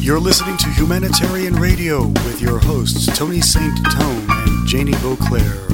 You're listening to Humanitarian Radio with your hosts, Tony St. Tone and Janie Beauclair.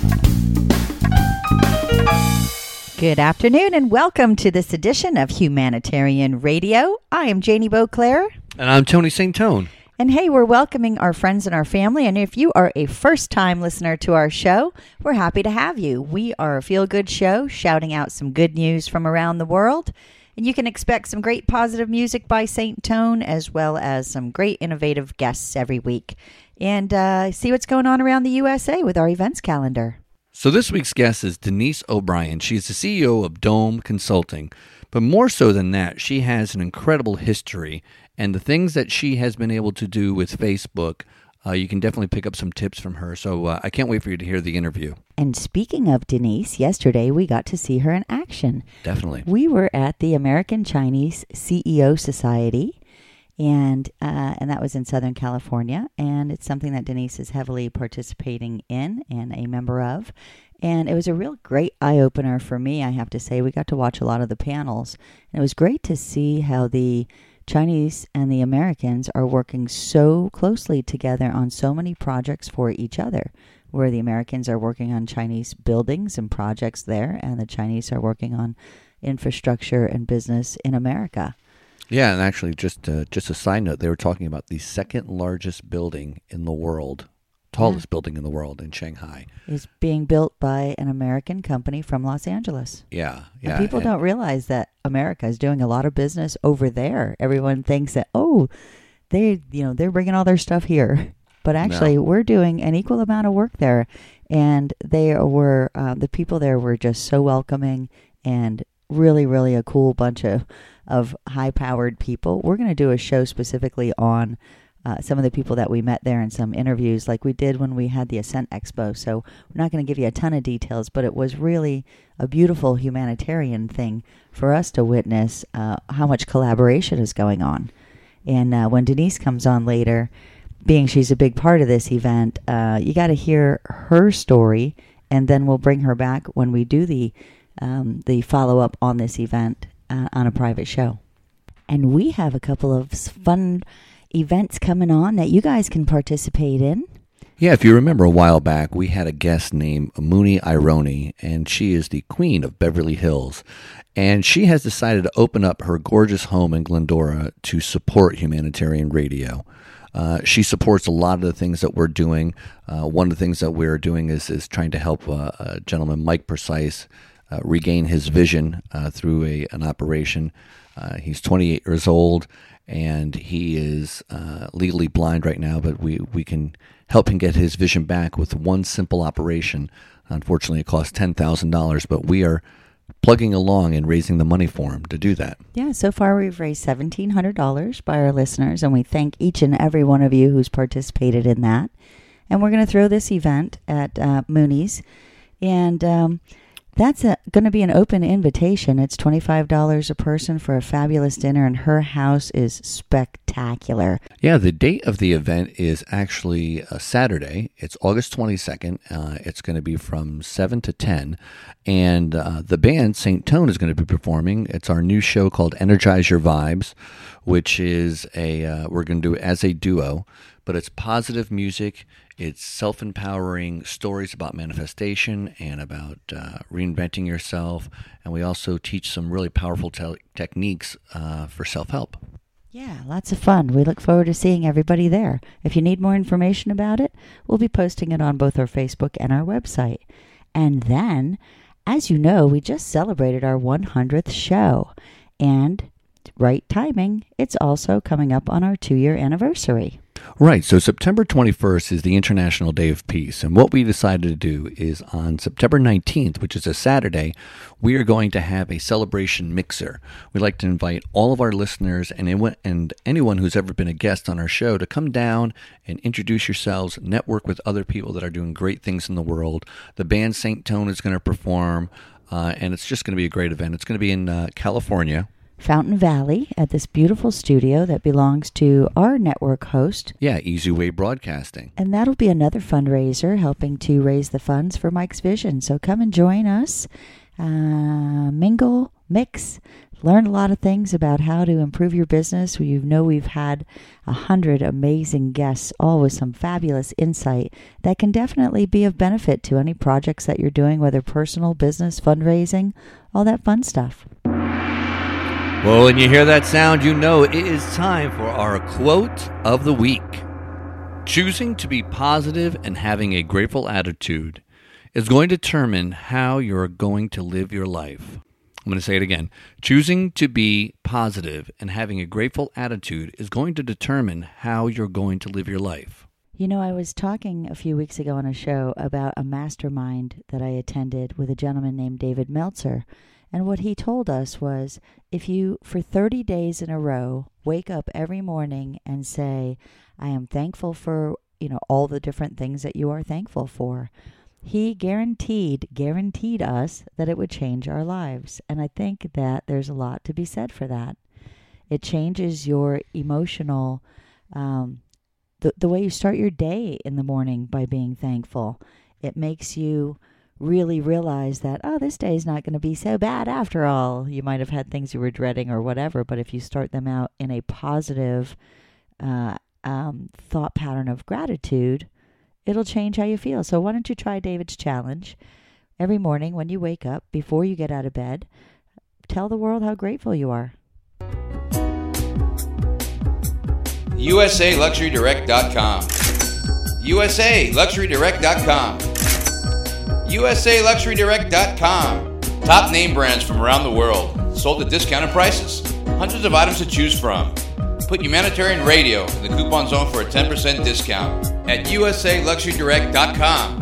Good afternoon and welcome to this edition of Humanitarian Radio. I am Janie Beauclair. And I'm Tony St. Tone. And hey, we're welcoming our friends and our family. And if you are a first-time listener to our show, we're happy to have you. We are a feel-good show shouting out some good news from around the world. And you can expect some great positive music by St. Tone, as well as some great innovative guests every week. And see what's going on around the USA with our events calendar. So this week's guest is Denise O'Brien. She's the CEO of Dome Consulting. But more so than that, she has an incredible history. And the things that she has been able to do with Facebook, you can definitely pick up some tips from her. So I can't wait for you to hear the interview. And speaking of Denise, yesterday we got to see her in action. Definitely. We were at the American Chinese CEO Society, and that was in Southern California. And it's something that Denise is heavily participating in and a member of. And it was a real great eye-opener for me, I have to say. We got to watch a lot of the panels. And it was great to see how the Chinese and the Americans are working so closely together on so many projects for each other, where the Americans are working on Chinese buildings and projects there, and the Chinese are working on infrastructure and business in America. Yeah, and actually, just a side note, they were talking about the second largest building in the world, tallest building in the world in Shanghai. Is being built by an American company from Los Angeles. Yeah. And people don't realize that America is doing a lot of business over there. Everyone thinks that, they're bringing all their stuff here. But actually, we're doing an equal amount of work there. And the people there were just so welcoming and really, really a cool bunch of high-powered people. We're going to do a show specifically on some of the people that we met there in some interviews like we did when we had the Ascent Expo. So we're not going to give you a ton of details, but it was really a beautiful humanitarian thing for us to witness how much collaboration is going on. And when Denise comes on later, being she's a big part of this event, you got to hear her story, and then we'll bring her back when we do the follow-up on this event on a private show. And we have a couple of fun events coming on that you guys can participate in. Yeah, if you remember a while back, we had a guest named Mooney Ironi, and she is the queen of Beverly Hills. And she has decided to open up her gorgeous home in Glendora to support Humanitarian Radio. She supports a lot of the things that we're doing. One of the things that we're doing is trying to help a gentleman, Mike Precise, regain his vision through an operation. He's 28 years old, and he is legally blind right now, but we can help him get his vision back with one simple operation. Unfortunately, it costs $10,000, but we are plugging along and raising the money for him to do that. Yeah, so far we've raised $1,700 by our listeners, and we thank each and every one of you who's participated in that. And we're going to throw this event at Mooney's, and that's going to be an open invitation. It's $25 a person for a fabulous dinner, and her house is spectacular. Yeah, the date of the event is actually a Saturday. It's August 22nd. It's going to be from 7 to 10. And the band, St. Tone, is going to be performing. It's our new show called Energize Your Vibes, which is we're going to do it as a duo, but it's positive music. It's self-empowering stories about manifestation and about reinventing yourself. And we also teach some really powerful techniques for self-help. Yeah, lots of fun. We look forward to seeing everybody there. If you need more information about it, we'll be posting it on both our Facebook and our website. And then, as you know, we just celebrated our 100th show. And right timing, it's also coming up on our 2-year anniversary. Right, so September 21st is the International Day of Peace, and what we decided to do is on September 19th, which is a Saturday, we are going to have a celebration mixer. We'd like to invite all of our listeners and anyone who's ever been a guest on our show to come down and introduce yourselves, network with other people that are doing great things in the world. The band St. Tone is going to perform, and it's just going to be a great event. It's going to be in California. Fountain Valley at this beautiful studio that belongs to our network host. Yeah, Easy Way Broadcasting. And that'll be another fundraiser helping to raise the funds for Mike's Vision. So come and join us, mingle, mix, learn a lot of things about how to improve your business. We've had 100 amazing guests, all with some fabulous insight that can definitely be of benefit to any projects that you're doing, whether personal, business, fundraising, all that fun stuff. Well, when you hear that sound, you know it is time for our quote of the week. Choosing to be positive and having a grateful attitude is going to determine how you're going to live your life. I'm going to say it again. Choosing to be positive and having a grateful attitude is going to determine how you're going to live your life. You know, I was talking a few weeks ago on a show about a mastermind that I attended with a gentleman named David Meltzer. And what he told us was, if you, for 30 days in a row, wake up every morning and say, I am thankful for, all the different things that you are thankful for, he guaranteed us that it would change our lives. And I think that there's a lot to be said for that. It changes your emotional, the way you start your day in the morning by being thankful. It makes you really realize that, this day is not going to be so bad after all. You might have had things you were dreading or whatever, but if you start them out in a positive thought pattern of gratitude, it'll change how you feel. So why don't you try David's challenge? Every morning when you wake up, before you get out of bed, tell the world how grateful you are. USALuxuryDirect.com. USALuxuryDirect.com. USALuxuryDirect.com. Top name brands from around the world, sold at discounted prices. Hundreds of items to choose from. Put Humanitarian Radio in the coupon zone for a 10% discount at USALuxuryDirect.com.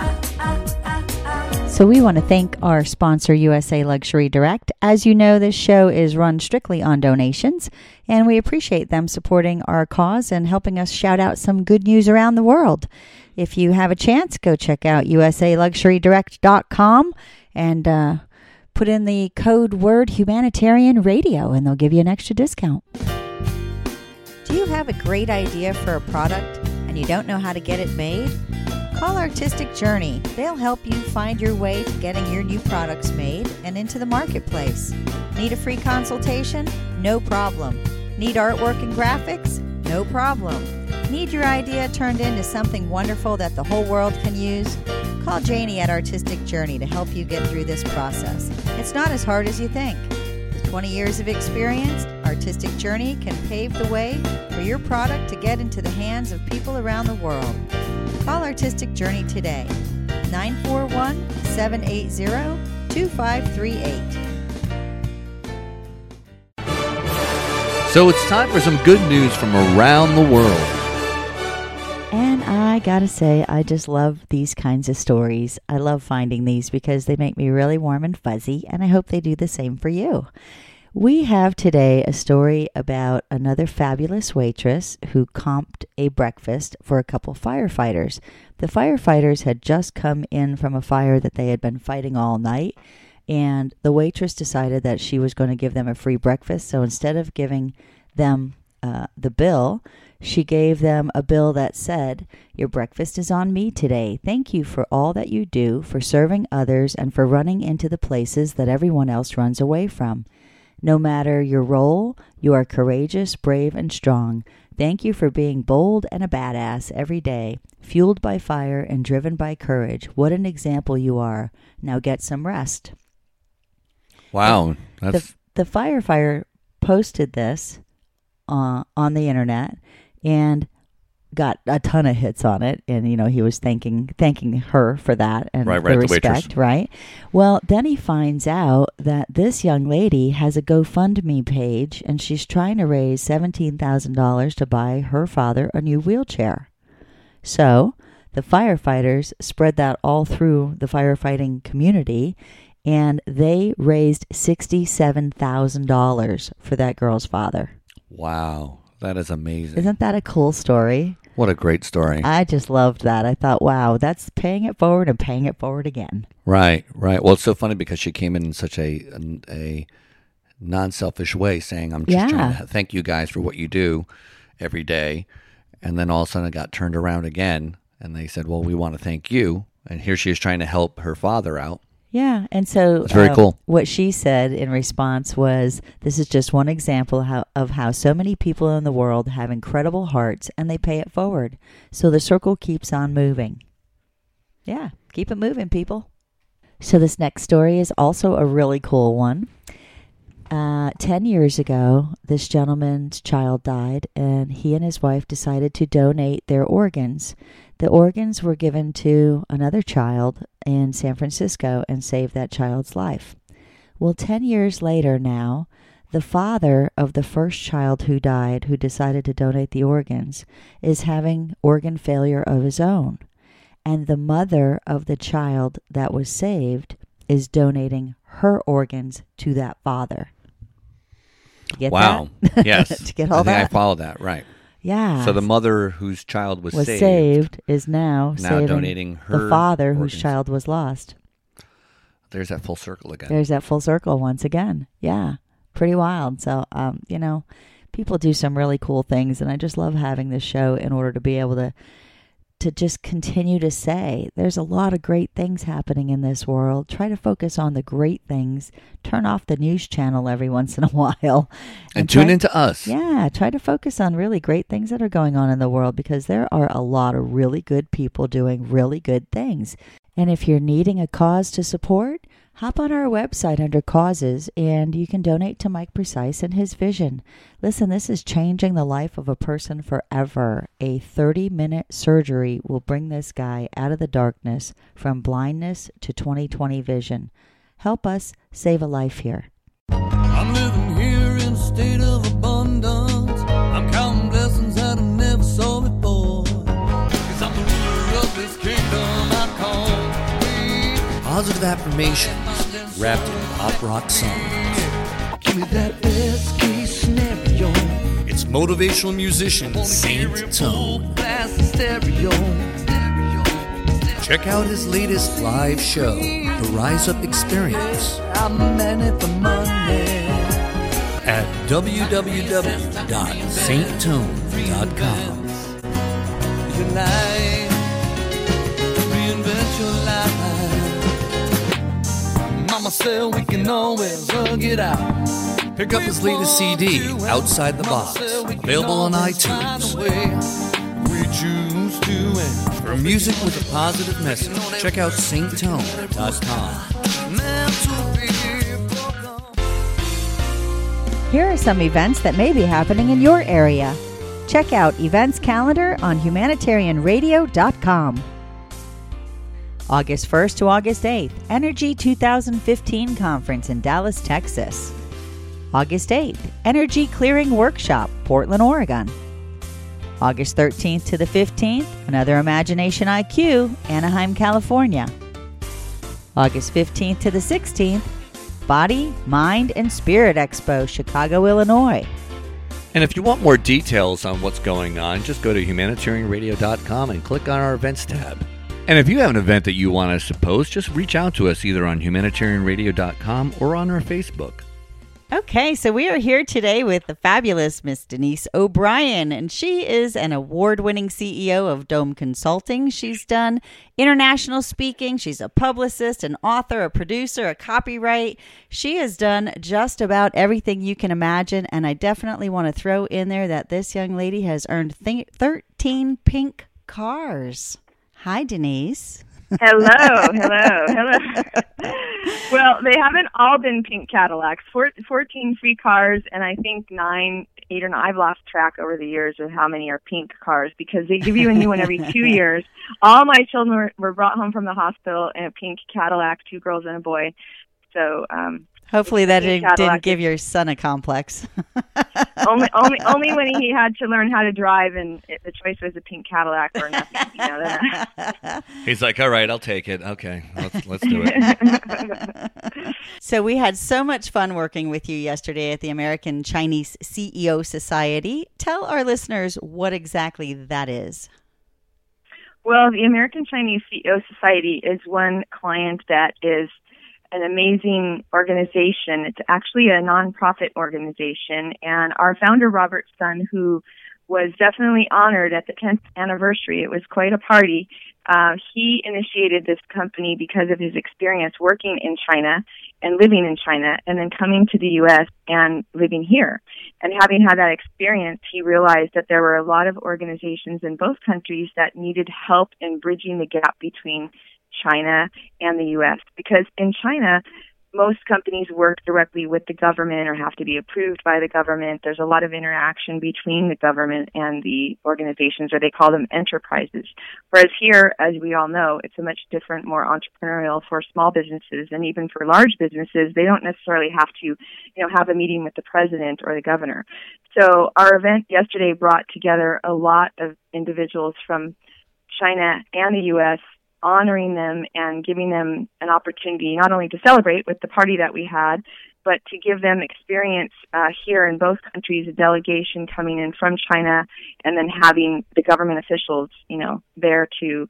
So we want to thank our sponsor, USA Luxury Direct. As you know, this show is run strictly on donations, and we appreciate them supporting our cause and helping us shout out some good news around the world. If you have a chance, go check out USALuxuryDirect.com and put in the code word Humanitarian Radio, and they'll give you an extra discount. Do you have a great idea for a product and you don't know how to get it made? Call Artistic Journey. They'll help you find your way to getting your new products made and into the marketplace. Need a free consultation? No problem. Need artwork and graphics? No problem. Need your idea turned into something wonderful that the whole world can use? Call Janie at Artistic Journey to help you get through this process. It's not as hard as you think. With 20 years of experience, Artistic Journey can pave the way for your product to get into the hands of people around the world. Call Artistic Journey today, 941-780-2538. So it's time for some good news from around the world. And I gotta say, I just love these kinds of stories. I love finding these because they make me really warm and fuzzy, and I hope they do the same for you. We have today a story about another fabulous waitress who comped a breakfast for a couple firefighters. The firefighters had just come in from a fire that they had been fighting all night, and the waitress decided that she was going to give them a free breakfast. So instead of giving them the bill, she gave them a bill that said, "Your breakfast is on me today. Thank you for all that you do, for serving others, and for running into the places that everyone else runs away from. No matter your role, you are courageous, brave, and strong. Thank you for being bold and a badass every day, fueled by fire and driven by courage. What an example you are. Now get some rest." Wow. The firefighter posted this on the internet and got a ton of hits on it, and he was thanking her for that and right, the respect, right? Well, then he finds out that this young lady has a GoFundMe page, and she's trying to raise $17,000 to buy her father a new wheelchair. So the firefighters spread that all through the firefighting community, and they raised $67,000 for that girl's father. Wow, that is amazing. Isn't that a cool story? What a great story. I just loved that. I thought, wow, that's paying it forward and paying it forward again. Right. Well, it's so funny because she came in such a non-selfish way, saying, "I'm just trying to thank you guys for what you do every day." And then all of a sudden it got turned around again, and they said, "Well, we want to thank you." And here she is trying to help her father out. Yeah, and so It's very cool. What she said in response was, this is just one example of how so many people in the world have incredible hearts and they pay it forward. So the circle keeps on moving. Yeah, keep it moving, people. So this next story is also a really cool one. 10 years ago, this gentleman's child died, and he and his wife decided to donate their organs. The organs were given to another child in San Francisco and saved that child's life. Well, 10 years later now, the father of the first child who died, who decided to donate the organs, is having organ failure of his own. And the mother of the child that was saved is donating her organs to that father. Get wow. that? Yes. To get all I that? follow that, right. Yeah. So the mother whose child was saved is now saving donating her the father organs. whose child was lost. There's that full circle again. There's that full circle once again. Yeah. Pretty wild. So, people do some really cool things, and I just love having this show in order to be able to just continue to say there's a lot of great things happening in this world. Try to focus on the great things. Turn off the news channel every once in a while. And tune into us. Yeah, try to focus on really great things that are going on in the world, because there are a lot of really good people doing really good things. And if you're needing a cause to support, hop on our website under causes and you can donate to Mike Precise and his vision. Listen, this is changing the life of a person forever. A 30-minute surgery will bring this guy out of the darkness from blindness to 20/20 vision. Help us save a life here. I'm living here in a state of abundance. I'm counting blessings that I never saw before. 'Cause I'm the ruler of this kingdom I call me. Positive affirmations wrapped in pop rock songs. Give me that best case scenario. It's motivational musician Saint Tone. Stereo. Check out his latest live show, The Rise Up Experience, I'm a man at the money. at www.sainttone.com. Your life, reinvent your life. Mama said we can always hug it out. Pick up his latest CD, Outside the Box, available on iTunes. We choose to end. For music with a positive message, check out sainttone.com. Here are some events that may be happening in your area. Check out events calendar on humanitarianradio.com. August 1st to August 8th, Energy 2015 Conference in Dallas, Texas. August 8th, Energy Clearing Workshop, Portland, Oregon. August 13th to the 15th, another Imagination IQ, Anaheim, California. August 15th to the 16th, Body, Mind, and Spirit Expo, Chicago, Illinois. And if you want more details on what's going on, just go to humanitarianradio.com and click on our events tab. And if you have an event that you want us to post, just reach out to us either on humanitarianradio.com or on our Facebook. Okay, so we are here today with the fabulous Miss Denise O'Brien, and she is an award-winning CEO of Dome Consulting. She's done international speaking. She's a publicist, an author, a producer, a copyright. She has done just about everything you can imagine, and I definitely want to throw in there that this young lady has earned 13 pink cars. Hi, Denise. Hello. Well, they haven't all been pink Cadillacs. 14 free cars, and I think 8 or 9. I've lost track over the years of how many are pink cars because they give you a new one every 2 years. All my children were brought home from the hospital in a pink Cadillac, 2 girls and a boy. So hopefully that didn't give your son a complex. only when he had to learn how to drive, and the choice was a pink Cadillac or nothing. He's like, all right, I'll take it. Okay, let's do it. So we had so much fun working with you yesterday at the American Chinese CEO Society. Tell our listeners what exactly that is. Well, the American Chinese CEO Society is one client that is an amazing organization. It's actually a nonprofit organization, and our founder, Robert Sun, who was definitely honored at the 10th anniversary. It was quite a party. He initiated this company because of his experience working in China and living in China, and then coming to the U.S. and living here. And having had that experience, he realized that there were a lot of organizations in both countries that needed help in bridging the gap between China and the U.S. Because in China, most companies work directly with the government or have to be approved by the government. There's a lot of interaction between the government and the organizations, or they call them enterprises. Whereas here, as we all know, it's a much different, more entrepreneurial for small businesses, and even for large businesses, they don't necessarily have to, have a meeting with the president or the governor. So our event yesterday brought together a lot of individuals from China and the U.S., honoring them and giving them an opportunity not only to celebrate with the party that we had, but to give them experience here in both countries, a delegation coming in from China, and then having the government officials, there to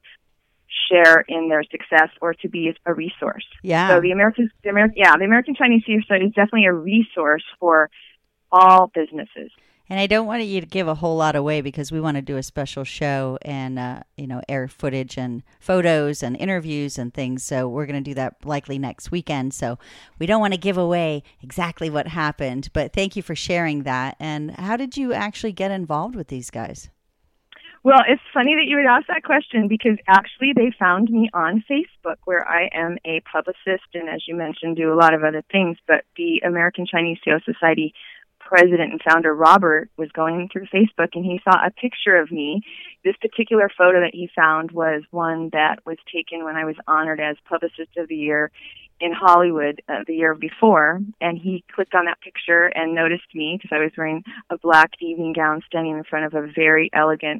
share in their success or to be a resource. Yeah. So the American Chinese Sea Society is definitely a resource for all businesses. And I don't want you to give a whole lot away because we want to do a special show and, air footage and photos and interviews and things. So we're going to do that likely next weekend. So we don't want to give away exactly what happened. But thank you for sharing that. And how did you actually get involved with these guys? Well, it's funny that you would ask that question because actually they found me on Facebook, where I am a publicist and, as you mentioned, do a lot of other things. But the American Chinese Sea Society president and founder Robert was going through Facebook, and he saw a picture of me. This particular photo that he found was one that was taken when I was honored as Publicist of the Year in Hollywood the year before, and he clicked on that picture and noticed me because I was wearing a black evening gown standing in front of a very elegant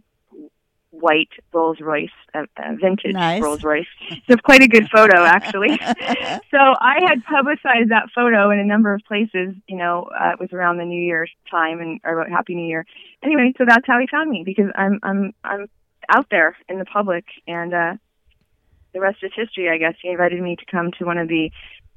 white Rolls-Royce, vintage nice. Rolls-Royce. It's quite a good photo, actually. So I had publicized that photo in a number of places. It was around the New Year's time, or about Happy New Year. Anyway, so that's how he found me, because I'm out there in the public, and the rest is history, I guess. He invited me to come to one of the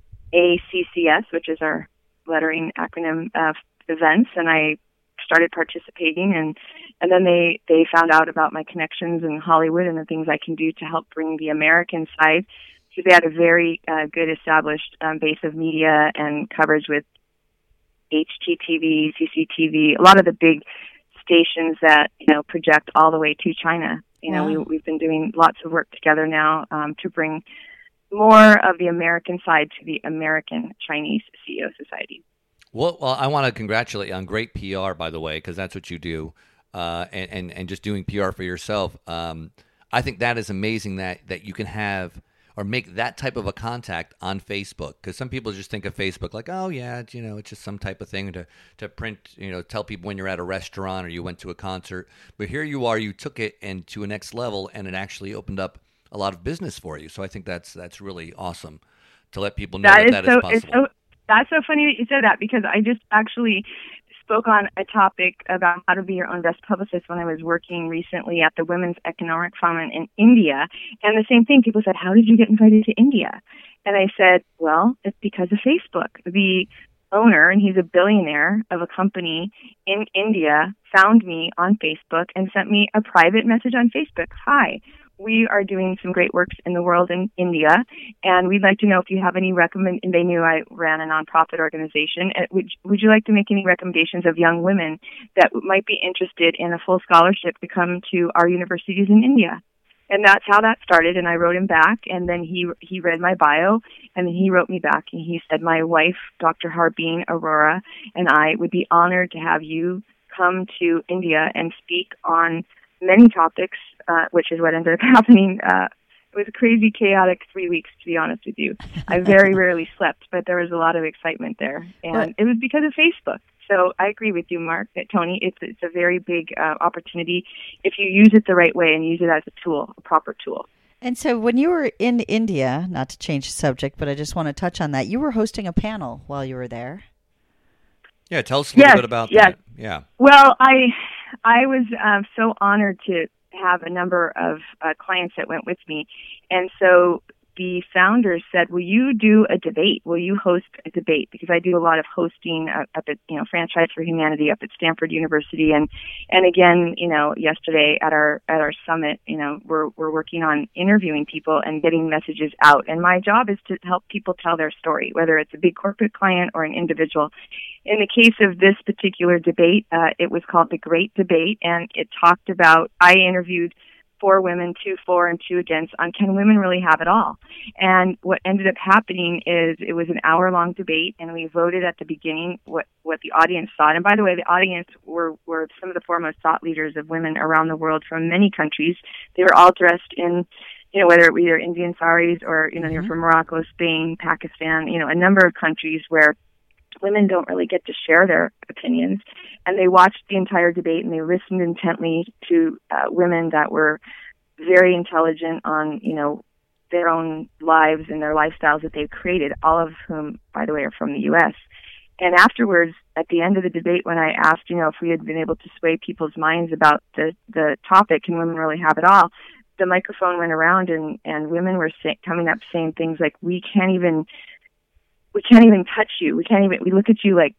ACCS, which is our lettering acronym events, and I started participating, and then they found out about my connections in Hollywood and the things I can do to help bring the American side, because they had a very good established base of media and coverage with HGTV, CCTV, a lot of the big stations that project all the way to China. We've been doing lots of work together now to bring more of the American side to the American Chinese CEO Society. Well, I want to congratulate you on great PR, by the way, because that's what you do, and just doing PR for yourself. I think that is amazing that you can have or make that type of a contact on Facebook, because some people just think of Facebook like, oh yeah, it's just some type of thing to print, tell people when you're at a restaurant or you went to a concert. But here you are, you took it and to a next level, and it actually opened up a lot of business for you. So I think that's really awesome to let people know that is possible. That's so funny that you said that, because I just actually spoke on a topic about how to be your own best publicist when I was working recently at the Women's Economic Forum in India. And the same thing, people said, how did you get invited to India? And I said, well, it's because of Facebook. The owner, and he's a billionaire of a company in India, found me on Facebook and sent me a private message on Facebook. Hi, we are doing some great works in the world in India, and we'd like to know if you have any and they knew I ran a nonprofit organization. Would you like to make any recommendations of young women that might be interested in a full scholarship to come to our universities in India? And that's how that started, and I wrote him back, and then he read my bio, and then he wrote me back, and he said, my wife, Dr. Harbeen Arora, and I would be honored to have you come to India and speak on many topics, which is what ended up happening. It was a crazy, chaotic 3 weeks, to be honest with you. I very rarely slept, but there was a lot of excitement there, and it was because of Facebook. So I agree with you, Tony. It's a very big opportunity if you use it the right way and use it as a tool, a proper tool. And so when you were in India, not to change the subject, but I just want to touch on that, you were hosting a panel while you were there. Yeah, tell us a little bit about that. Yeah. Well, I was so honored to have a number of clients that went with me. And so the founders said, will you do a debate? Will you host a debate? Because I do a lot of hosting up at, Franchise for Humanity up at Stanford University. And again, yesterday at our summit, we're working on interviewing people and getting messages out. And my job is to help people tell their story, whether it's a big corporate client or an individual. In the case of this particular debate, it was called The Great Debate, and it talked about, I interviewed 4 women, 2 for and 2 against, on can women really have it all? And what ended up happening is it was an hour-long debate, and we voted at the beginning what the audience thought. And by the way, the audience were some of the foremost thought leaders of women around the world from many countries. They were all dressed in, whether it were either Indian saris or, they're from Morocco, Spain, Pakistan, a number of countries where women don't really get to share their opinions. And they watched the entire debate and they listened intently to women that were very intelligent on, their own lives and their lifestyles that they've created, all of whom, by the way, are from the U.S. And afterwards, at the end of the debate, when I asked, if we had been able to sway people's minds about the topic, can women really have it all, the microphone went around and women were coming up saying things like, we can't even touch you. We look at you like,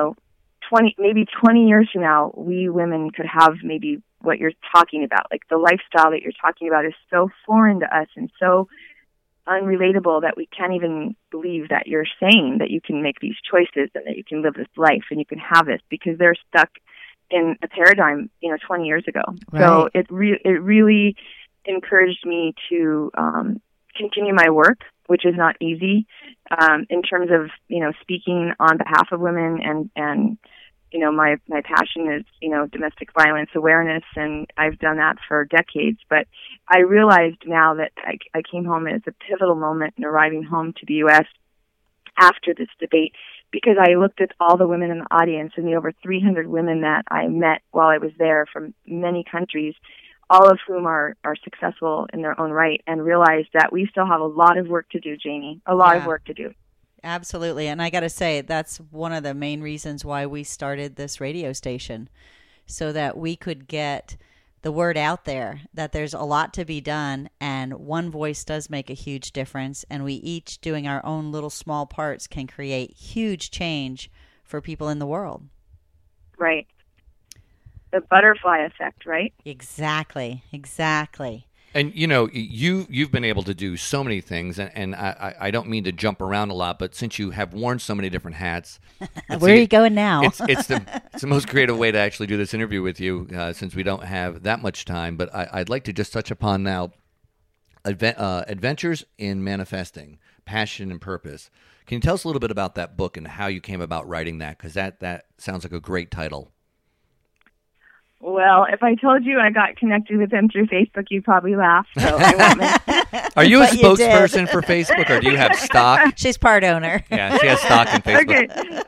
20 years from now, we women could have maybe what you're talking about. Like the lifestyle that you're talking about is so foreign to us and so unrelatable that we can't even believe that you're saying that you can make these choices and that you can live this life and you can have this, because they're stuck in a paradigm, 20 years ago. Right. So it really encouraged me to continue my work, which is not easy, in terms of, speaking on behalf of women and my passion is, domestic violence awareness, and I've done that for decades. But I realized now that I came home, and it's a pivotal moment in arriving home to the U.S. after this debate, because I looked at all the women in the audience and the over 300 women that I met while I was there from many countries, all of whom are successful in their own right, and realized that we still have a lot of work to do, Janie, a lot of work to do. Absolutely. And I got to say, that's one of the main reasons why we started this radio station, so that we could get the word out there that there's a lot to be done, and one voice does make a huge difference, and we each doing our own little small parts can create huge change for people in the world. Right. The butterfly effect, right? Exactly. And, you've been able to do so many things, and I don't mean to jump around a lot, but since you have worn so many different hats. Where are you going now? It's the most creative way to actually do this interview with you, since we don't have that much time. But I'd like to just touch upon now Adventures in Manifesting, Passion and Purpose. Can you tell us a little bit about that book and how you came about writing that? Because that sounds like a great title. Well, if I told you I got connected with them through Facebook, you'd probably laugh. So I won't mention. Are you a spokesperson for Facebook, or do you have stock? She's part owner. Yeah, she has stock in Facebook. Okay.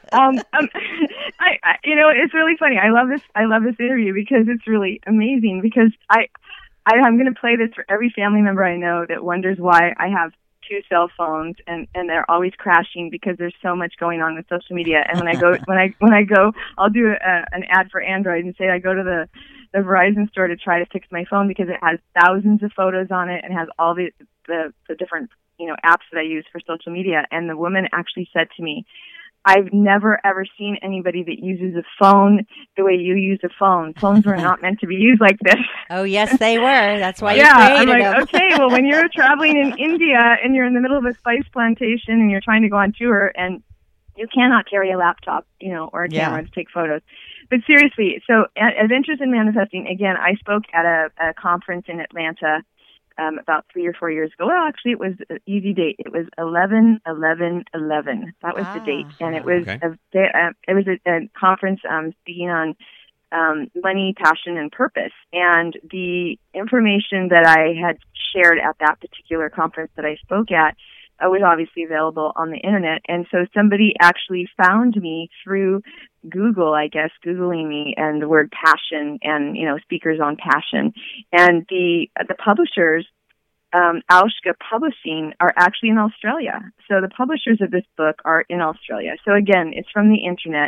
It's really funny. I love this interview because it's really amazing. Because I'm going to play this for every family member I know that wonders why I have 2 cell phones and they're always crashing because there's so much going on with social media. And when I go, I'll do an ad for Android and say I go to the Verizon store to try to fix my phone because it has thousands of photos on it and has all the different apps that I use for social media. And the woman actually said to me, I've never, ever seen anybody that uses a phone the way you use a phone. Phones were not meant to be used like this. Oh, yes, they were. That's why you created them. I'm like, okay, well, when you're traveling in India and you're in the middle of a spice plantation and you're trying to go on tour and you cannot carry a laptop, or a camera to take photos. But seriously, so Adventures in Manifesting, again, I spoke at a conference in Atlanta about 3 or 4 years ago. Well, actually, it was an easy date. It was 11/11/11. That was the date, and it was a conference speaking on money, passion, and purpose. And the information that I had shared at that particular conference that I spoke at was obviously available on the internet. And so somebody actually found me through Google, I guess, Googling me and the word passion and, speakers on passion. And the publishers, Auschka Publishing, are actually in Australia. So the publishers of this book are in Australia. So again, it's from the internet.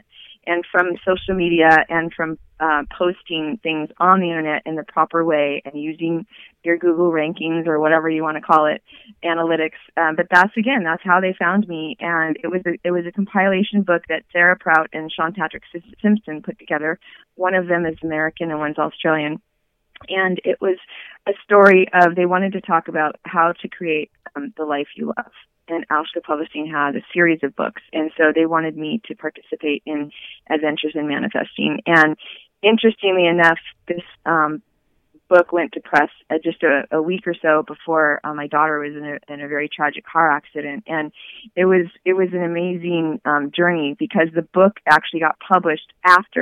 And from social media and from posting things on the internet in the proper way and using your Google rankings or whatever you want to call it, analytics. But that's how they found me. And it was a compilation book that Sarah Prout and Sean Patrick Simpson put together. One of them is American and one's Australian. And it was a story of, they wanted to talk about how to create the life you love. And Auschka Publishing had a series of books. And so they wanted me to participate in Adventures in Manifesting. And interestingly enough, this book went to press just a week or so before my daughter was in a very tragic car accident. And it was an amazing journey, because the book actually got published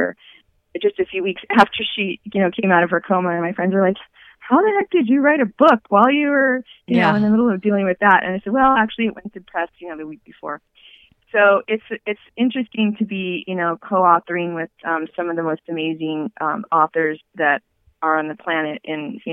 just a few weeks after she, came out of her coma. And my friends were like, how the heck did you write a book while you were, in the middle of dealing with that? And I said, well, actually it went to press, the week before. So it's interesting to be, co-authoring with some of the most amazing authors that are on the planet, and,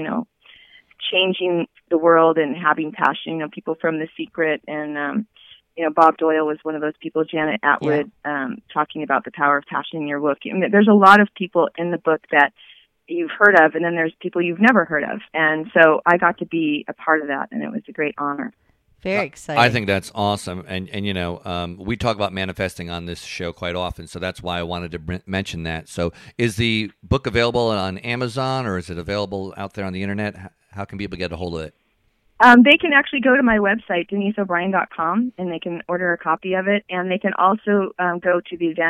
changing the world and having passion, people from The Secret, and, Bob Doyle was one of those people, Janet Atwood, talking about the power of passion in your book. There's a lot of people in the book that you've heard of, and then there's people you've never heard of. And so I got to be a part of that, and it was a great honor. Very exciting. I think that's awesome. And we talk about manifesting on this show quite often, so that's why I wanted to mention that. So is the book available on Amazon, or is it available out there on the internet? How can people get a hold of it? They can actually go to my website, DeniseO'Brien.com, and they can order a copy of it. And they can also go to the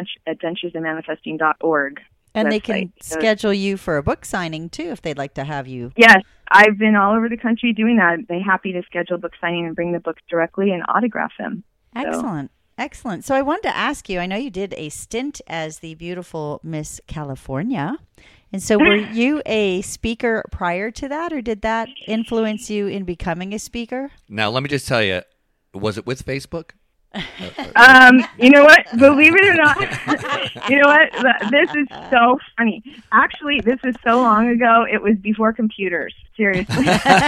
AdventuresInManifesting.org. And website. They can schedule you for a book signing, too, if they'd like to have you. Yes, I've been all over the country doing that. They're happy to schedule book signing and bring the books directly and autograph them. Excellent. Excellent. So I wanted to ask you, I know you did a stint as the beautiful Miss California. And so were you a speaker prior to that, or did that influence you in becoming a speaker? Now, let me just tell you, was it with Facebook? You know what? Believe it or not, you know what? This is so funny. Actually, this was so long ago. It was before computers. Seriously.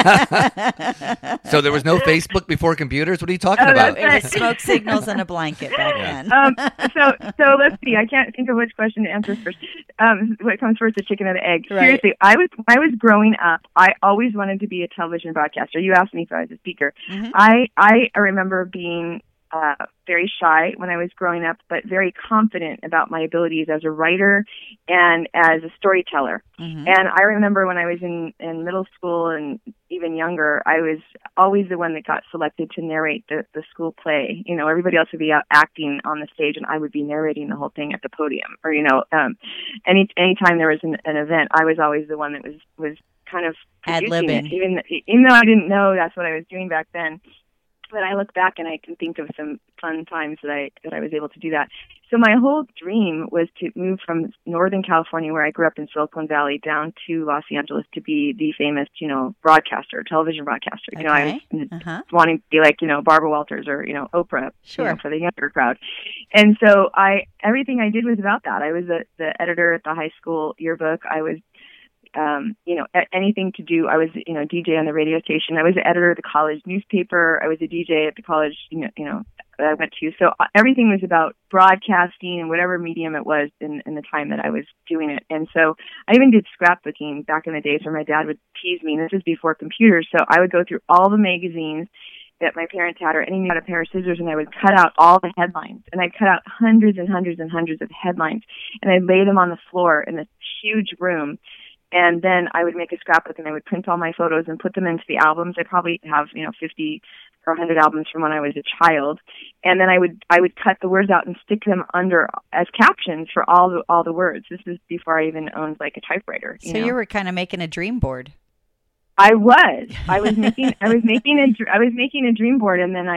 So there was no Facebook before computers? What are you talking about? It was smoke signals and a blanket back then. So let's see. I can't think of which question to answer first. What comes first, the chicken or the egg? Right. Seriously, when I was growing up, I always wanted to be a television broadcaster. You asked me if I was a speaker. Mm-hmm. I remember being very shy when I was growing up, but very confident about my abilities as a writer and as a storyteller. Mm-hmm. And I remember when I was in middle school and even younger, I was always the one that got selected to narrate the school play. Everybody else would be out acting on the stage, and I would be narrating the whole thing at the podium. Or, anytime there was an event, I was always the one that was kind of ad-libbing. Even though I didn't know that's what I was doing back then. But I look back and I can think of some fun times that I was able to do that. So my whole dream was to move from Northern California, where I grew up in Silicon Valley, down to Los Angeles to be the famous, broadcaster, television broadcaster. Okay. I was wanting to be like, Barbara Walters or, Oprah, sure, for the younger crowd. And so everything I did was about that. I was the editor at the high school yearbook. I was anything to do. I was, DJ on the radio station. I was the editor of the college newspaper. I was a DJ at the college, that I went to. So everything was about broadcasting and whatever medium it was in the time that I was doing it. And so I even did scrapbooking back in the days where my dad would tease me. And this is before computers. So I would go through all the magazines that my parents had, or any had a pair of scissors, and I would cut out all the headlines. And I'd cut out hundreds and hundreds and hundreds of headlines. And I'd lay them on the floor in this huge room. And then I would make a scrapbook, and I would print all my photos and put them into the albums. I probably have, 50 or 100 albums from when I was a child. And then I would cut the words out and stick them under as captions for all the words. This is before I even owned like a typewriter. You were kind of making a dream board. I was making a dream board, and then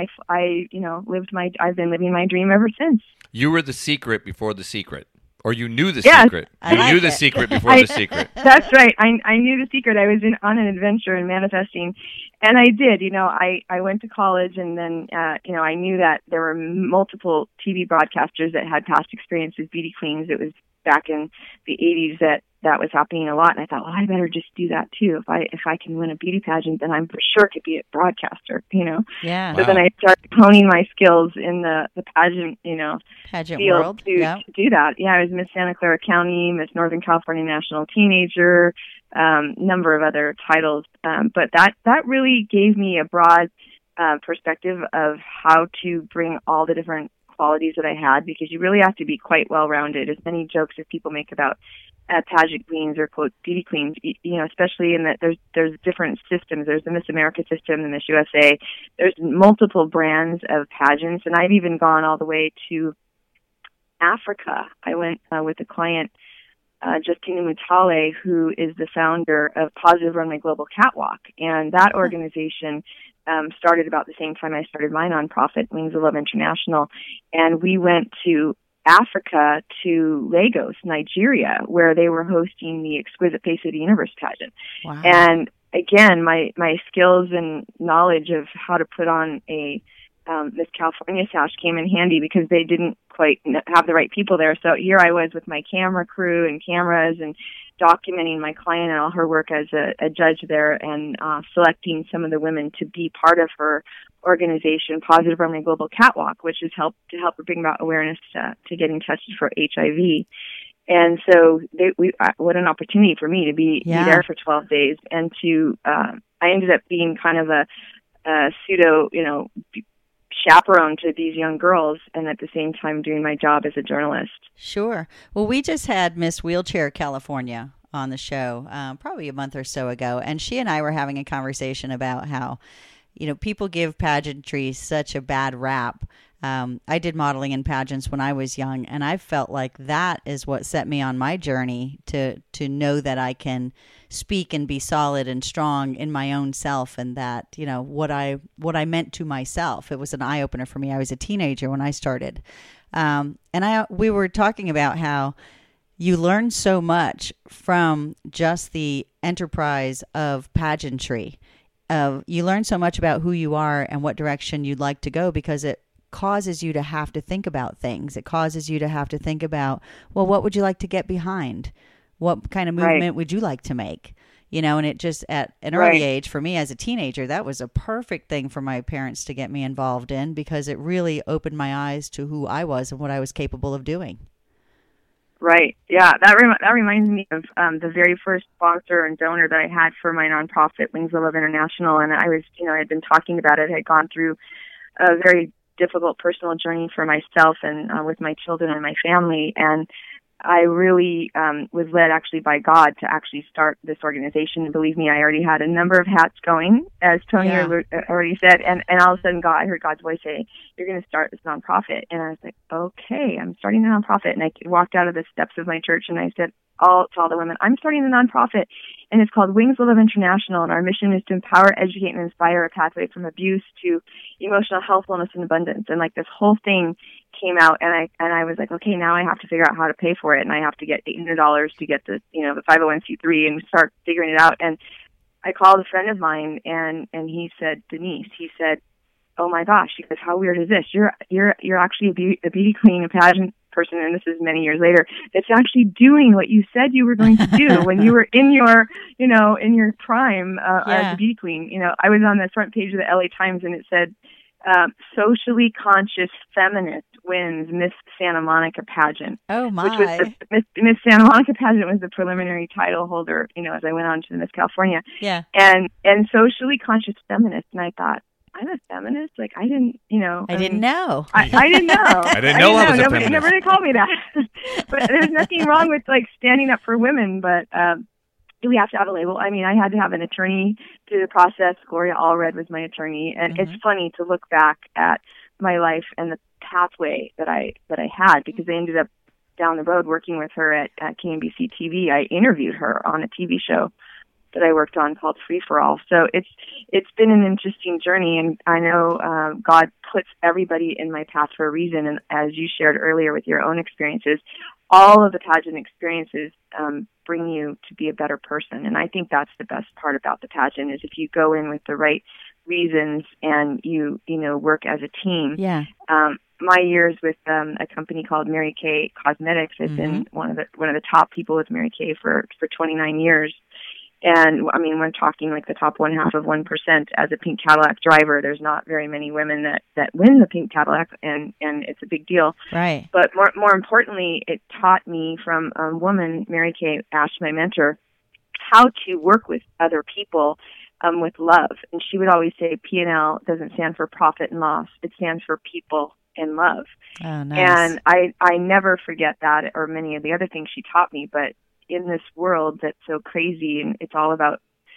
I've been living my dream ever since. You were the secret before the secret. Or you knew the secret. You knew the secret before the secret. That's right. I knew the secret. I was on an adventure in manifesting, and I did. I went to college, and then I knew that there were multiple TV broadcasters that had past experience as beauty queens. It was back in the 80s that was happening a lot, and I thought, well, I better just do that too. If I can win a beauty pageant, then I'm for sure could be a broadcaster, Yeah. So then I started honing my skills in the pageant, Pageant field world. to do that. Yeah, I was Miss Santa Clara County, Miss Northern California National Teenager, number of other titles. But that really gave me a broad perspective of how to bring all the different qualities that I had, because you really have to be quite well-rounded. As many jokes as people make about pageant queens or quote beauty queens, especially in that there's different systems. There's the Miss America system, the Miss USA. There's multiple brands of pageants, and I've even gone all the way to Africa. I went with a client, Justina Mutale, who is the founder of Positive Runway Global Catwalk, and that organization started about the same time I started my nonprofit, Wings of Love International, and we went to Africa, to Lagos, Nigeria, where they were hosting the Exquisite Face of the Universe pageant. Wow. And again, my skills and knowledge of how to put on a Miss California sash came in handy, because they didn't quite have the right people there. So here I was with my camera crew and cameras and documenting my client and all her work as a judge there, and selecting some of the women to be part of her organization, Positive Runway Global Catwalk, which is help her bring about awareness to getting tested for HIV. And so what an opportunity for me to be there for 12 days. And I ended up being kind of a pseudo, chaperone to these young girls, and at the same time doing my job as a journalist. Sure. Well, we just had Miss Wheelchair California on the show probably a month or so ago, and she and I were having a conversation about how, people give pageantry such a bad rap. I did modeling in pageants when I was young, and I felt like that is what set me on my journey to know that I can speak and be solid and strong in my own self, and that, what I meant to myself. It was an eye-opener for me. I was a teenager when I started. We were talking about how you learn so much from just the enterprise of pageantry. You learn so much about who you are and what direction you'd like to go, because it causes you to have to think about things. It causes you to have to think about, well, what would you like to get behind? What kind of movement would you like to make? And it just, at an early age, for me as a teenager, that was a perfect thing for my parents to get me involved in, because it really opened my eyes to who I was and what I was capable of doing. Right. Yeah. That reminds me of the very first sponsor and donor that I had for my nonprofit, Wings of Love International. And I was, I had been talking about it. I had gone through a very difficult personal journey for myself and with my children and my family. And I really was led actually by God to actually start this organization. And believe me, I already had a number of hats going, as Tony already said. And all of a sudden, I heard God's voice say, "You're going to start this nonprofit." And I was like, okay, I'm starting a nonprofit. And I walked out of the steps of my church and I said to all the women, I'm starting a nonprofit, and it's called Wings of Love International. And our mission is to empower, educate, and inspire a pathway from abuse to emotional health, wellness, and abundance. And like this whole thing came out, and I was like, okay, now I have to figure out how to pay for it, and I have to get $800 to get the 501c3 and start figuring it out. And I called a friend of mine, and he said, Denise, he said, oh my gosh, he goes, how weird is this? You're actually a beauty queen, a pageant person, and this is many years later, that's actually doing what you said you were going to do when you were in your, in your prime as a beauty queen. I was on the front page of the LA Times, and it said, socially conscious feminist wins Miss Santa Monica pageant. Oh my! Which was Miss Santa Monica pageant was the preliminary title holder. As I went on to the Miss California. Yeah. And socially conscious feminist, and I thought, I'm a feminist. Like I didn't know. I didn't know. I didn't know. I didn't know I was a feminist. Nobody called me that. But there's nothing wrong with like standing up for women, but. We have to have a label. I mean, I had to have an attorney through the process. Gloria Allred was my attorney, and it's funny to look back at my life and the pathway that I had, because I ended up down the road working with her at KMBC TV. I interviewed her on a TV show that I worked on called Free for All. So it's been an interesting journey, and I know God puts everybody in my path for a reason. And as you shared earlier with your own experiences, all of the pageant experiences bring you to be a better person. And I think that's the best part about the pageant, is if you go in with the right reasons, and you work as a team. Yeah. My years with a company called Mary Kay Cosmetics, I've been one of the top people with Mary Kay for 29 years. And I mean, we're talking like the top 0.5% as a pink Cadillac driver. There's not very many women that win the pink Cadillac, and it's a big deal. Right. But more importantly, it taught me from a woman, Mary Kay Ash, my mentor, how to work with other people with love. And she would always say, P&L doesn't stand for profit and loss. It stands for people and love. Oh, nice. And I never forget that, or many of the other things she taught me. But in this world that's so crazy, and it's all about,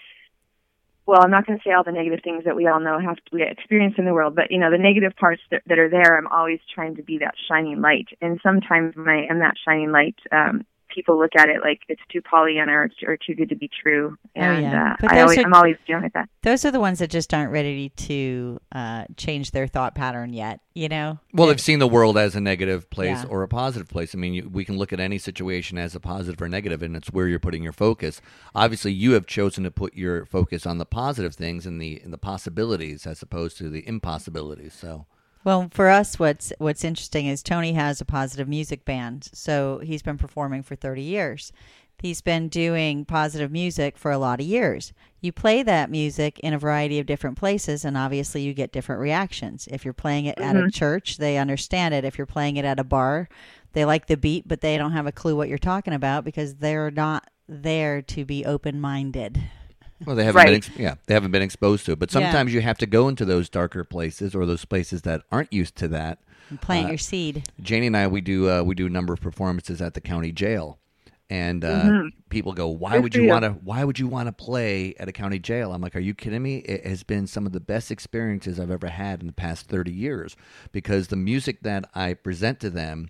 well, I'm not going to say all the negative things that we all know have to experience in the world, but, the negative parts that are there, I'm always trying to be that shining light. And sometimes when I am that shining light, people look at it like it's too Pollyanna or too good to be true. And I'm always dealing with that. Those are the ones that just aren't ready to change their thought pattern yet, Well, they've seen the world as a negative place or a positive place. I mean, we can look at any situation as a positive or negative, and it's where you're putting your focus. Obviously, you have chosen to put your focus on the positive things and the possibilities as opposed to the impossibilities. So. Well, for us, what's interesting is Tony has a positive music band, so he's been performing for 30 years. He's been doing positive music for a lot of years. You play that music in a variety of different places, and obviously you get different reactions. If you're playing it at a church, they understand it. If you're playing it at a bar, they like the beat, but they don't have a clue what you're talking about because they're not there to be open-minded. Well, they haven't been exposed to it. But sometimes you have to go into those darker places or those places that aren't used to that. And plant your seed. Janie and I, we do a number of performances at the county jail, and people go, "Why would you want to play at a county jail?" I'm like, "Are you kidding me? It has been some of the best experiences I've ever had in the past 30 years because the music that I present to them."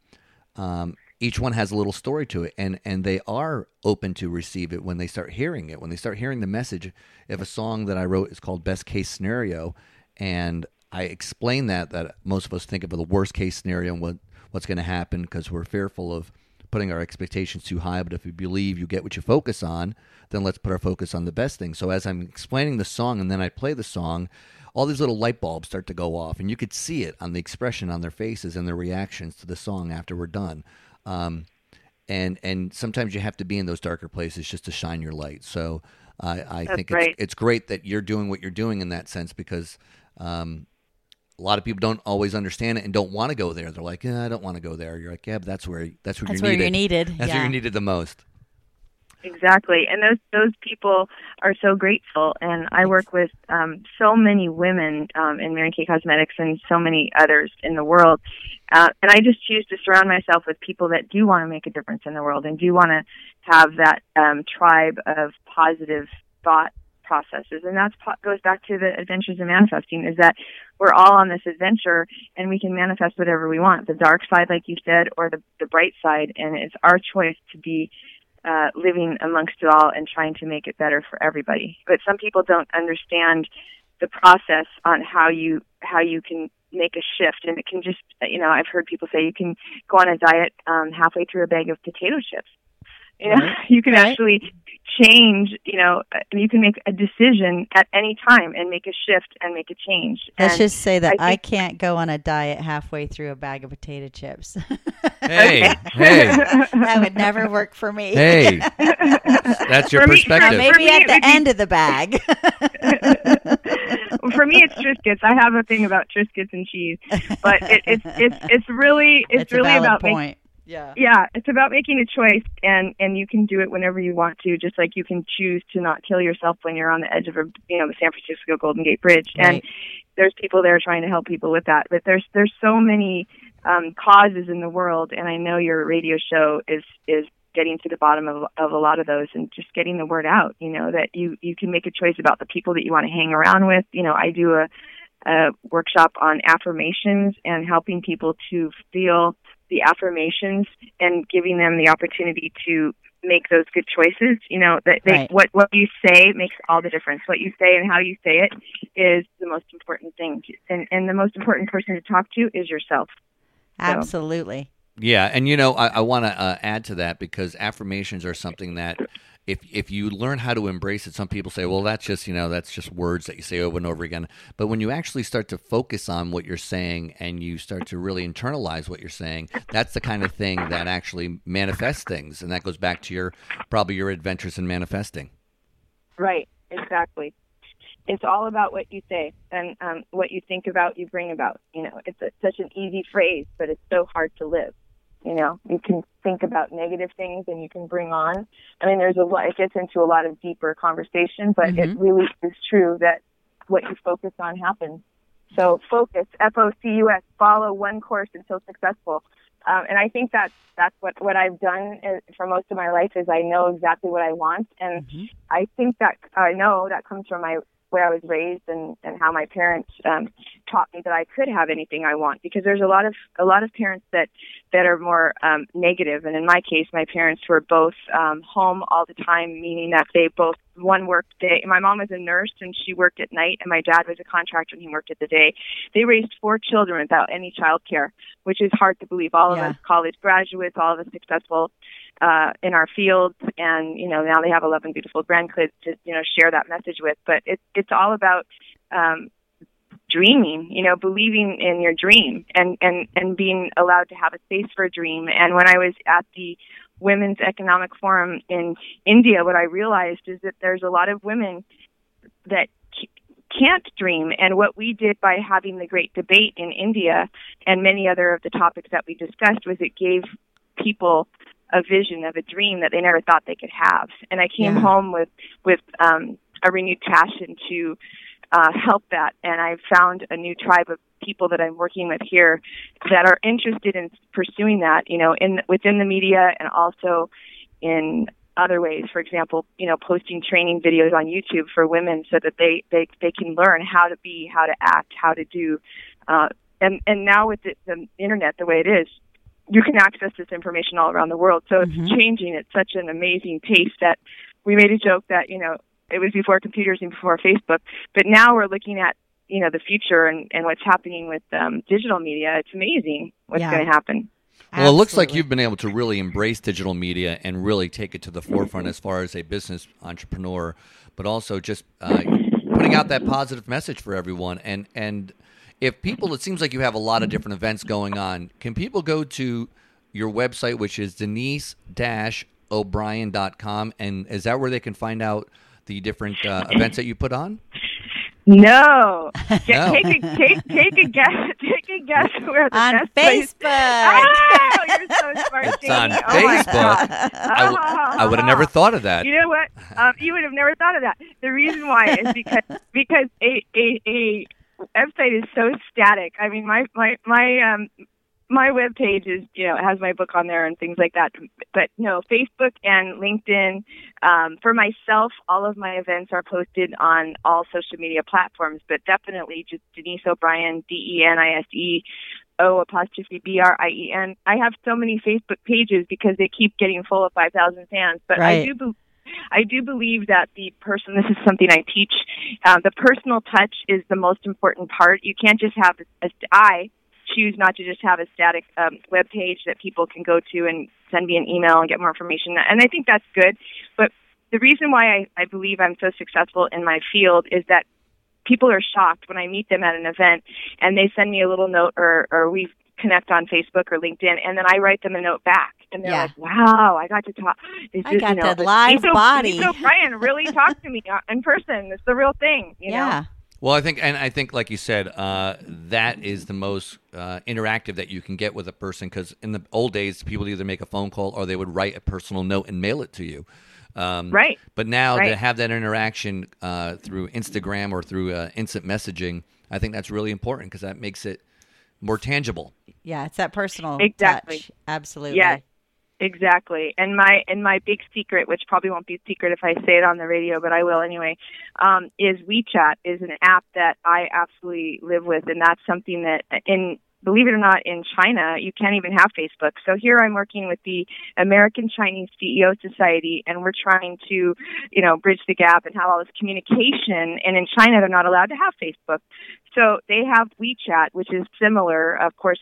Each one has a little story to it, and they are open to receive it when they start hearing it. When they start hearing the message, if a song that I wrote is called Best Case Scenario, and I explain that most of us think of the worst case scenario and what's going to happen because we're fearful of putting our expectations too high, but if you believe you get what you focus on, then let's put our focus on the best thing. So as I'm explaining the song and then I play the song, all these little light bulbs start to go off, and you could see it on the expression on their faces and their reactions to the song after we're done. And sometimes you have to be in those darker places just to shine your light. So I think it's great that you're doing what you're doing in that sense because a lot of people don't always understand it and don't want to go there. They're like, I don't want to go there. You're like, yeah, but that's where you're needed. That's where you're needed the most. Exactly. And those people are so grateful. And I work with so many women in Mary Kay Cosmetics and so many others in the world. And I just choose to surround myself with people that do want to make a difference in the world and do want to have that tribe of positive thought processes. And that goes back to the adventures of manifesting, is that we're all on this adventure and we can manifest whatever we want, the dark side, like you said, or the bright side. And it's our choice to be living amongst it all and trying to make it better for everybody. But some people don't understand the process on how you can make a shift. And it can just, I've heard people say you can go on a diet halfway through a bag of potato chips. You can actually change, you can make a decision at any time and make a shift and make a change. Let's just say that I can't go on a diet halfway through a bag of potato chips. Hey. That would never work for me. Hey, that's your perspective. Maybe at the end of the bag. For me, it's Triscuits. I have a thing about Triscuits and cheese, but it's really about point. Yeah, it's about making a choice, and you can do it whenever you want to, just like you can choose to not kill yourself when you're on the edge of the San Francisco Golden Gate Bridge. Right. And there's people there trying to help people with that. But there's so many causes in the world, and I know your radio show is getting to the bottom of a lot of those and just getting the word out, that you can make a choice about the people that you want to hang around with. I do a workshop on affirmations and helping people to feel the affirmations and giving them the opportunity to make those good choices. What you say makes all the difference. What you say and how you say it is the most important thing. And the most important person to talk to is yourself. Absolutely. Yeah, and I want to add to that because affirmations are something that if you learn how to embrace it, some people say, well, that's just words that you say over and over again. But when you actually start to focus on what you're saying and you start to really internalize what you're saying, that's the kind of thing that actually manifests things. And that goes back to your adventures in manifesting. Right, exactly. It's all about what you say, and what you think about, you bring about. It's such an easy phrase, but it's so hard to live. You can think about negative things and you can bring on. I mean, it gets into a lot of deeper conversation, but it really is true that what you focus on happens. So focus, F-O-C-U-S, follow one course until successful. And I think that's what I've done for most of my life is I know exactly what I want. And I think that I know that comes from where I was raised and how my parents taught me that I could have anything I want, because there's a lot of parents that are more negative. And in my case, my parents were both home all the time, meaning that one worked day. My mom was a nurse and she worked at night, and my dad was a contractor and he worked at the day. They raised 4 children without any child care, which is hard to believe. All of us college graduates, all of us successful in our fields, and now they have 11 beautiful grandkids to share that message with. But it's all about dreaming, believing in your dream and being allowed to have a space for a dream. And when I was at the Women's Economic Forum in India, what I realized is that there's a lot of women that can't dream. And what we did by having the great debate in India and many other of the topics that we discussed was it gave people a vision of a dream that they never thought they could have. And I came home with a renewed passion to help that. And I've found a new tribe of people that I'm working with here that are interested in pursuing that, within the media and also in other ways. For example, posting training videos on YouTube for women so that they can learn how to be, how to act, how to do. And now with the internet the way it is, you can access this information all around the world. So it's changing at such an amazing pace that we made a joke that, it was before computers and before Facebook, but now we're looking at, the future and what's happening with digital media. It's amazing what's going to happen. Well, it looks like you've been able to really embrace digital media and really take it to the forefront as far as a business entrepreneur, but also just putting out that positive message for everyone. And if people, it seems like you have a lot of different events going on. Can people go to your website, which is Denise-O'Brien.com, and is that where they can find out the different events that you put on? No. Take a guess. Take a guess where the on best Facebook. Oh, you're so smart. It's Jamie. on Oh my Facebook. God. I would have never thought of that. You know what? You would have never thought of that. The reason why is because a website is so static. I mean, my web page is, has my book on there and things like that. But no, Facebook and LinkedIn. For myself, all of my events are posted on all social media platforms, but definitely just Denise O'Brien, DENISEO''BRIEN. I have so many Facebook pages because they keep getting full of 5,000 fans. But right. I do believe that this is something I teach, the personal touch is the most important part. You can't just have I choose not to just have a static web page that people can go to and send me an email and get more information. And I think that's good. But the reason why I believe I'm so successful in my field is that people are shocked when I meet them at an event and they send me a little note or we connect on Facebook or LinkedIn, and then I write them a note back. And they're like, wow, I got to talk. I got that live body. Denise O'Brien really talked to me in person. It's the real thing, you know? Well, I think, like you said, that is the most interactive that you can get with a person. Because in the old days, people either make a phone call or they would write a personal note and mail it to you. Right. But now to have that interaction through Instagram or through instant messaging, I think that's really important because that makes it more tangible. Yeah, it's that personal touch. Absolutely. Yeah. Exactly. And my big secret, which probably won't be a secret if I say it on the radio, but I will anyway, is WeChat is an app that I absolutely live with. And that's something that, believe it or not, in China, you can't even have Facebook. So here I'm working with the American Chinese CEO Society, and we're trying to, bridge the gap and have all this communication. And in China, they're not allowed to have Facebook. So they have WeChat, which is similar, of course,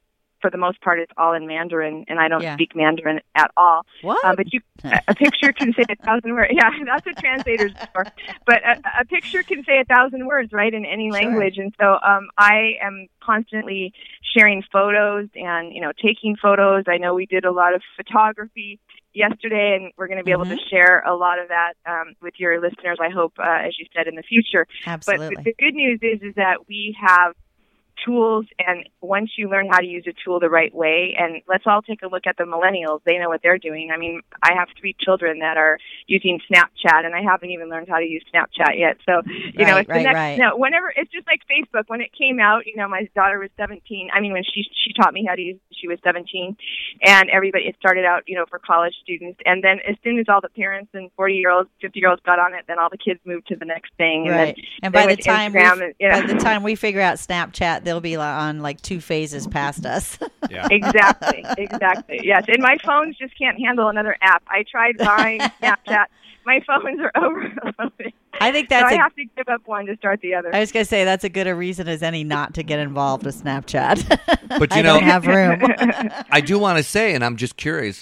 for the most part, it's all in Mandarin, and I don't Yeah. speak Mandarin at all. What? But a picture can say 1,000 words. Yeah, that's what translators for. But a picture can say 1,000 words, right, in any language. And so I am constantly sharing photos and, taking photos. I know we did a lot of photography yesterday, and we're going to be able to share a lot of that with your listeners, I hope, as you said, in the future. Absolutely. But the good news is that we have tools, and once you learn how to use a tool the right way, and let's all take a look at the millennials. They know what they're doing. I mean, I have 3 children that are using Snapchat, and I haven't even learned how to use Snapchat yet. So, it's the next, right. no, whenever, it's just like Facebook. When it came out, my daughter was 17. I mean, when she taught me how to use it, she was 17, and it started out, for college students. And then as soon as all the parents and 40-year-olds, 50-year-olds got on it, then all the kids moved to the next thing. Right. And by then the time by the time we figure out Snapchat, they'll be on like 2 phases past us. Yeah. Exactly. Yes. And my phones just can't handle another app. I tried Vine, Snapchat. My phones are overloaded. I think that's so I have to give up one to start the other. I was going to say that's a good a reason as any not to get involved with Snapchat. But I don't have room. I do want to say, and I'm just curious,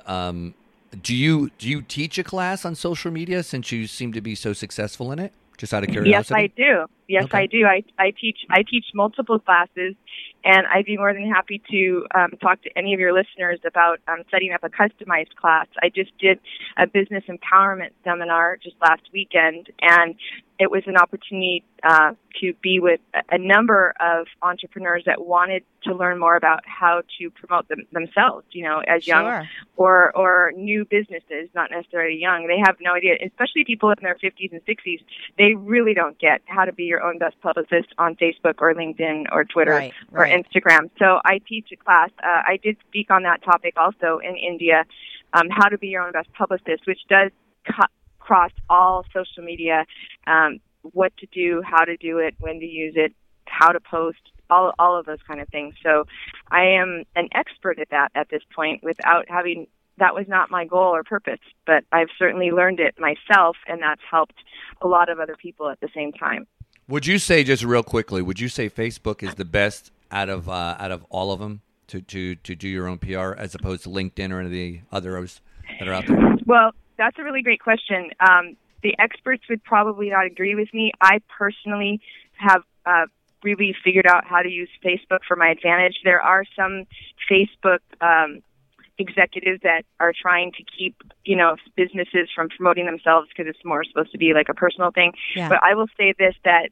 do you teach a class on social media since you seem to be so successful in it? Just out of curiosity. Yes, I do. Yes, Okay. I do. I teach multiple classes, and I'd be more than happy to talk to any of your listeners about setting up a customized class. I just did a business empowerment seminar just last weekend, and it was an opportunity to be with a number of entrepreneurs that wanted to learn more about how to promote themselves, as young or new businesses, not necessarily young. They have no idea, especially people in their 50s and 60s. They really don't get how to be your own best publicist on Facebook or LinkedIn or Twitter or Instagram. So I teach a class. I did speak on that topic also in India, how to be your own best publicist, which does cross all social media, what to do, how to do it, when to use it, how to post, all of those kind of things. So I am an expert at that at this point without having, that was not my goal or purpose, but I've certainly learned it myself, and that's helped a lot of other people at the same time. Would you say, just real quickly, would you say Facebook is the best out of all of them to do your own PR as opposed to LinkedIn or any of the others that are out there? Well, that's a really great question. The experts would probably not agree with me. I personally have really figured out how to use Facebook for my advantage. There are some Facebook executives that are trying to keep, businesses from promoting themselves because it's more supposed to be like a personal thing. Yeah. But I will say this, that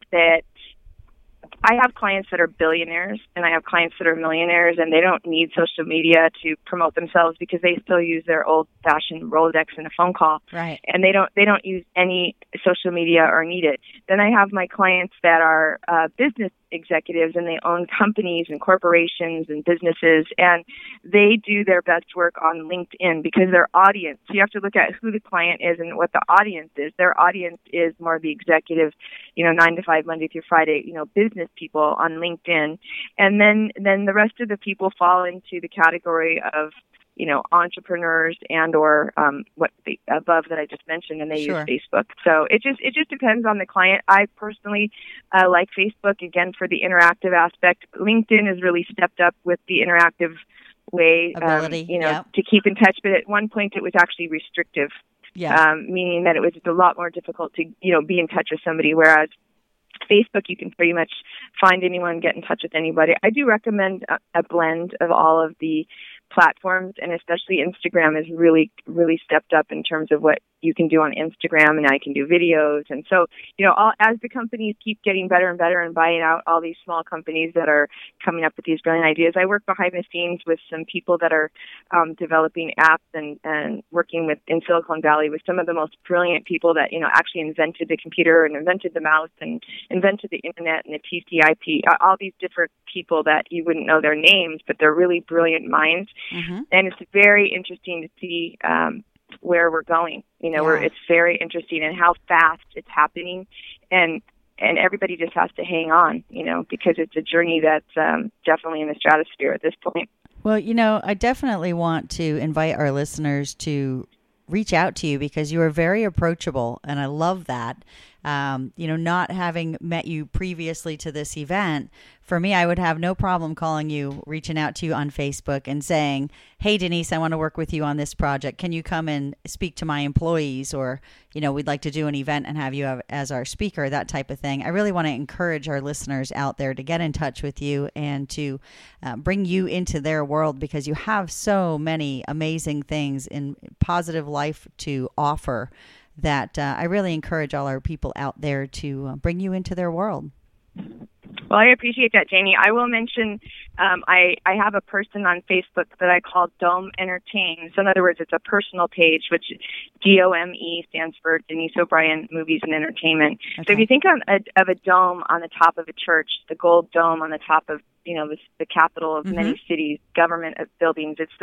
I have clients that are billionaires and I have clients that are millionaires, and they don't need social media to promote themselves because they still use their old-fashioned Rolodex and a phone call. Right. And they don't use any social media or need it. Then I have my clients that are business executives, and they own companies and corporations and businesses, and they do their best work on LinkedIn because their audience, you have to look at who the client is and what the audience is. Their audience is more the executive, 9 to 5, Monday through Friday, business people on LinkedIn. And then the rest of the people fall into the category of, entrepreneurs and or what the above that I just mentioned, and they use Facebook. So it just depends on the client. I personally like Facebook, again, for the interactive aspect. LinkedIn has really stepped up with the interactive way, ability, to keep in touch. But at one point, it was actually restrictive, meaning that it was a lot more difficult to be in touch with somebody, whereas Facebook, you can pretty much find anyone, get in touch with anybody. I do recommend a blend of all of the platforms, and especially Instagram has really, really stepped up in terms of what you can do on Instagram, and I can do videos. And so, as the companies keep getting better and better and buying out all these small companies that are coming up with these brilliant ideas, I work behind the scenes with some people that are developing apps and working in Silicon Valley with some of the most brilliant people that, actually invented the computer and invented the mouse and invented the internet and the TCP, all these different people that you wouldn't know their names, but they're really brilliant minds. Mm-hmm. And it's very interesting to see where we're going. It's very interesting and how fast it's happening, and everybody just has to hang on, because it's a journey that's definitely in the stratosphere at this point. Well, I definitely want to invite our listeners to reach out to you because you are very approachable, and I love that. Not having met you previously to this event, for me, I would have no problem calling you, reaching out to you on Facebook and saying, hey, Denise, I want to work with you on this project. Can you come and speak to my employees? Or, we'd like to do an event and have you as our speaker, that type of thing. I really want to encourage our listeners out there to get in touch with you and to bring you into their world, because you have so many amazing things in positive life to offer that I really encourage all our people out there to bring you into their world. Well, I appreciate that, Janie. I will mention I have a person on Facebook that I call Dome Entertain. So in other words, it's a personal page, which DOME stands for Denise O'Brien Movies and Entertainment. Okay. So if you think of a dome on the top of a church, the gold dome on the top of the capital of many cities, government buildings, it's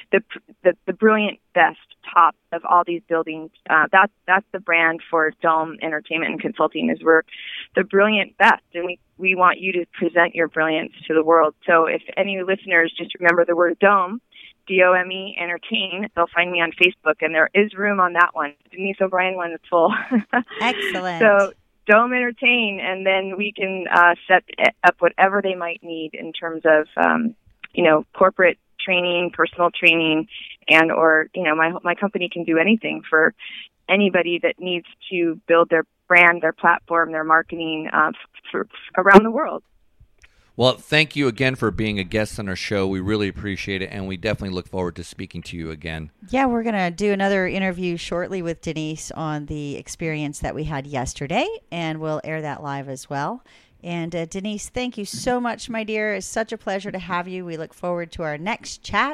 the brilliant best top of all these buildings. That's the brand for Dome Entertainment and Consulting, is we're the brilliant best, and we want you to present your brilliance to the world. So if any listeners just remember the word Dome, DOME Entertain, they'll find me on Facebook, and there is room on that one. Denise O'Brien one is full. Excellent. So Dome Entertain, and then we can set up whatever they might need in terms of, corporate training, personal training, and or, my company can do anything for anybody that needs to build their brand, their platform, their marketing for around the world. Well, thank you again for being a guest on our show. We really appreciate it, and we definitely look forward to speaking to you again. Yeah, we're going to do another interview shortly with Denise on the experience that we had yesterday, and we'll air that live as well. And Denise, thank you so much, my dear. It's such a pleasure to have you. We look forward to our next chat.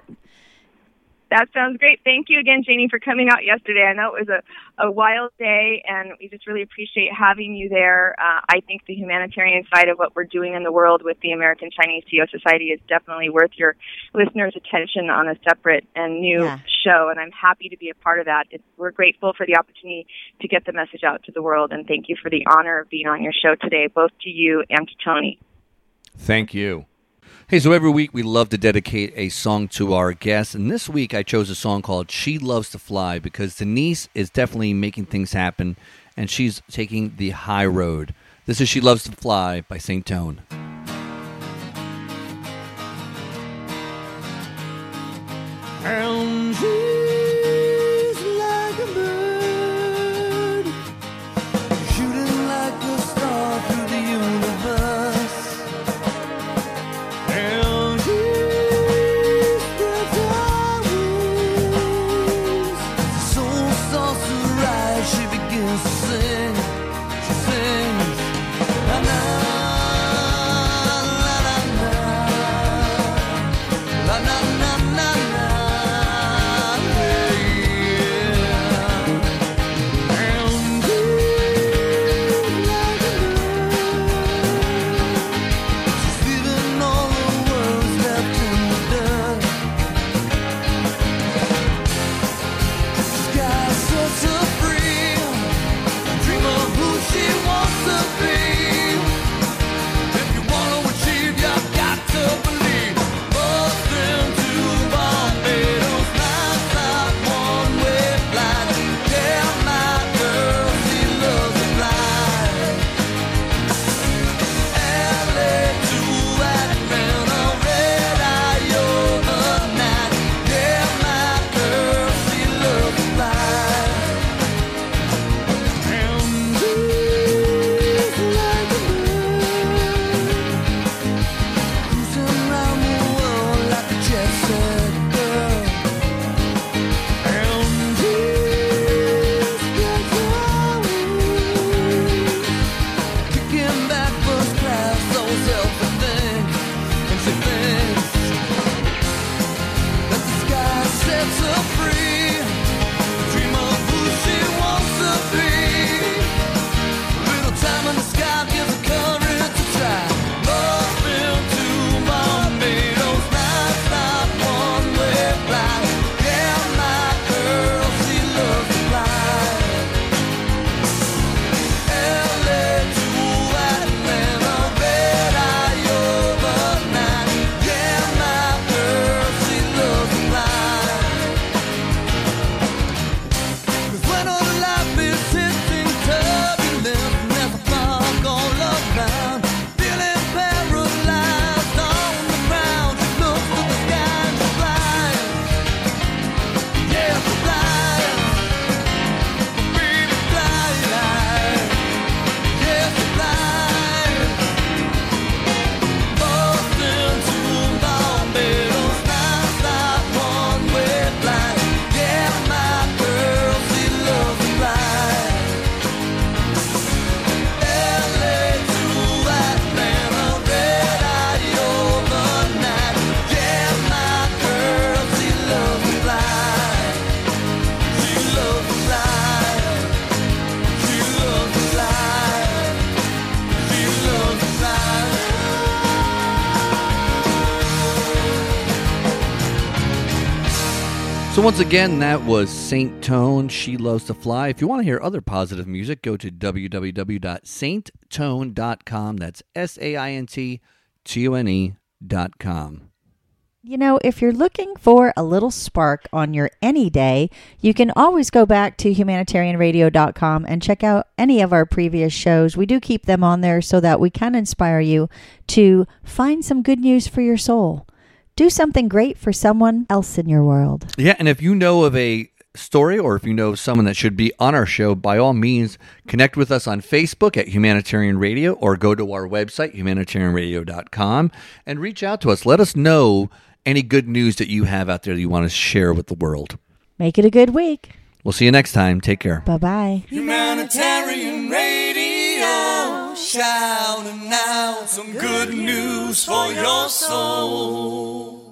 That sounds great. Thank you again, Janie, for coming out yesterday. I know it was a wild day, and we just really appreciate having you there. I think the humanitarian side of what we're doing in the world with the American Chinese TO Society is definitely worth your listeners' attention on a separate and new show, and I'm happy to be a part of that. We're grateful for the opportunity to get the message out to the world, and thank you for the honor of being on your show today, both to you and to Tony. Thank you. Hey, so every week we love to dedicate a song to our guests, and this week I chose a song called She Loves to Fly, because Denise is definitely making things happen, and she's taking the high road. This is She Loves to Fly by St. Tone. And she's like a bird, shooting like a star through the universe. And she spreads her wings, soul starts to rise, she begins to sing. She sings, na na, la la la, la na na na na. So once again, that was Saint Tone, She Loves to Fly. If you want to hear other positive music, go to www.sainttone.com. That's SAINTTONE.com. You know, if you're looking for a little spark on your any day, you can always go back to humanitarianradio.com and check out any of our previous shows. We do keep them on there so that we can inspire you to find some good news for your soul. Do something great for someone else in your world. Yeah, and if you know of a story or if you know someone that should be on our show, by all means, connect with us on Facebook at Humanitarian Radio or go to our website, humanitarianradio.com, and reach out to us. Let us know any good news that you have out there that you want to share with the world. Make it a good week. We'll see you next time. Take care. Bye-bye. Humanitarian Radio, shouting out some good news for your soul.